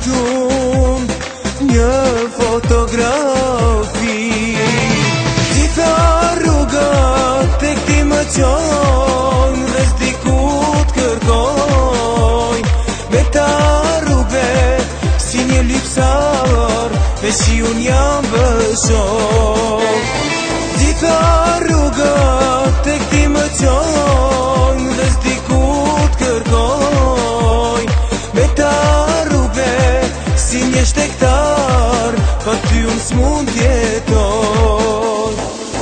shumë një fotografi. Gjitha rrugat tek ti më qojnë dhe s'diku t'kërkojnë. Me ta rrugve si një lypsar me që unë jam vëshon. Gjitha rrugat tek ti më qojnë dhe s'diku t'kërkojnë. Me ta rrugve si një shtektar pa ty unë s'mund t'jetoj.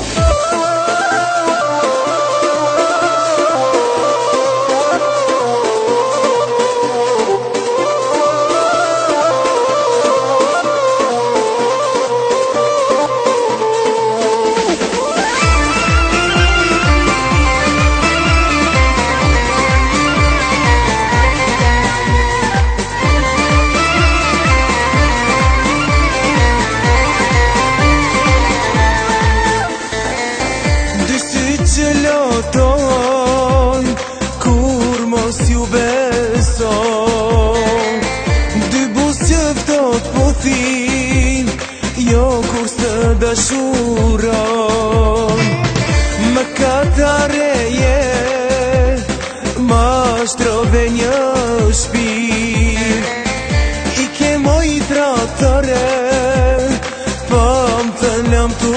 Që loton kur mos ju beson, dy buz që ftot po thin jo kur së dashuron. Më katareje ma shtrove një shpir i ke moj traktore pa më thënëm tu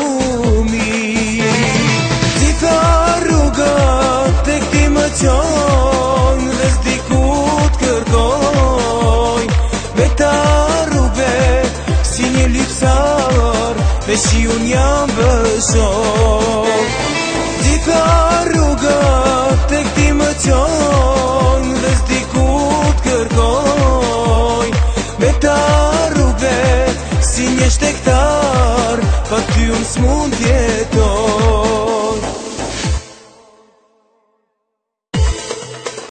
tek ti më qojnë dhe s'diku t'kërkojnë. Me ta rrugve si një lypsar me që unë jam vëshon. Gjitha rrugat tek ti më qojnë dhe s'diku t'kërkojnë. Me ta rrugve si një shtektar pa ty unë s'mund t'jetoj.